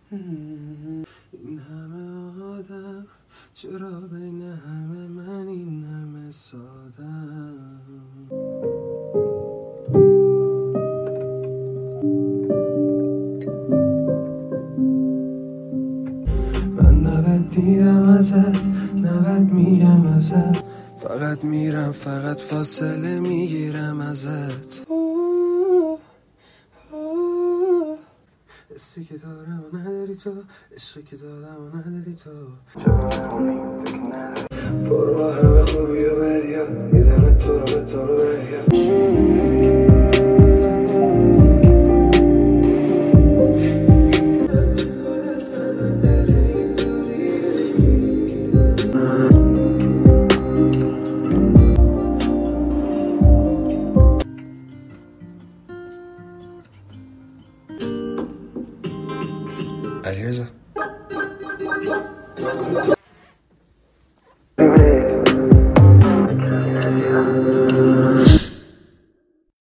این همه آدم چرا بین همه من این همه سادم. من نبد دیدم ازت، نبد میگم ازت، فقط میرم فقط فاصله میگیرم ازت. حسی که دارم و نداری تو، عشقی که دادم و نداری تو، چرا نمونیم تو که نداری. برو با همه خوبی و بدیا، میزنه تو رو به تو رو بریا. علیرضا